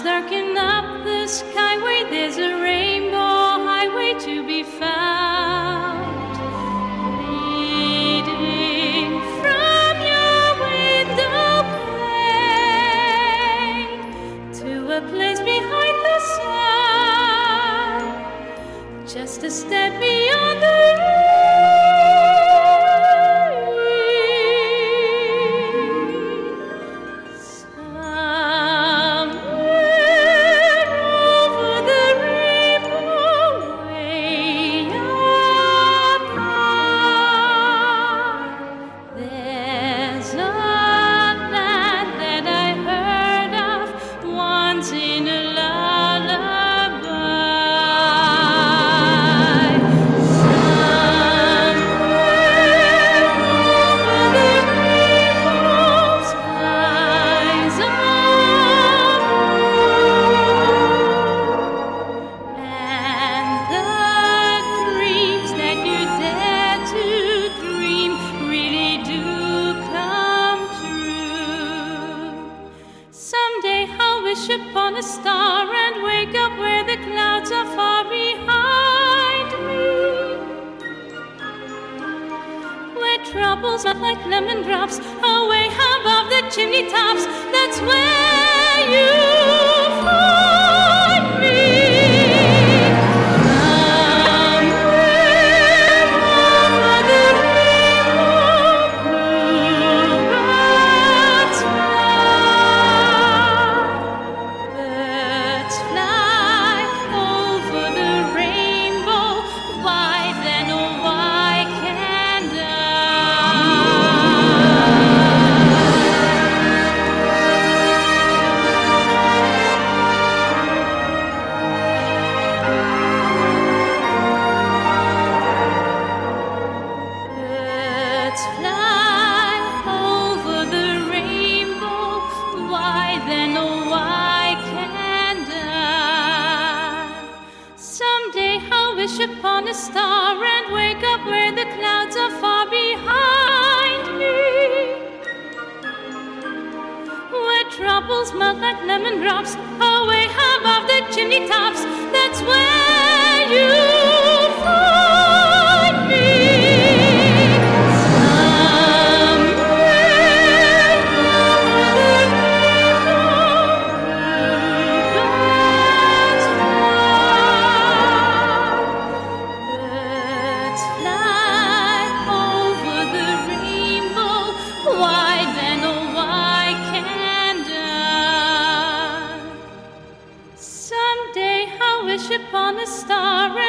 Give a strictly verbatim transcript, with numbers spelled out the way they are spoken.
darken up the skyway, there's a rainbow highway to be found, leading from your window pane to a place behind the sun, just a step beyond the in a lullaby, somewhere over the rainbow skies of blue, and the dreams that you dare to dream really do come true. Someday I'll wish upon a star and wake up where the clouds are far behind me, where troubles melt like lemon drops away above the chimney tops. That's where you find me. Somewhere over the rainbow, bluebirds fly. Birds fly over the rainbow. Why then, oh why can't I? Birds fly over the rainbow. Why then, oh why can't I? Someday I'll wish upon a star and wake up where the clouds are far behind me, where troubles melt like lemon drops away above the chimney tops. That's where you find me. Somewhere over the rainbow, bluebirds fly. Birds fly over the rainbow. Why then, oh why can't I? Someday I'll wish upon a star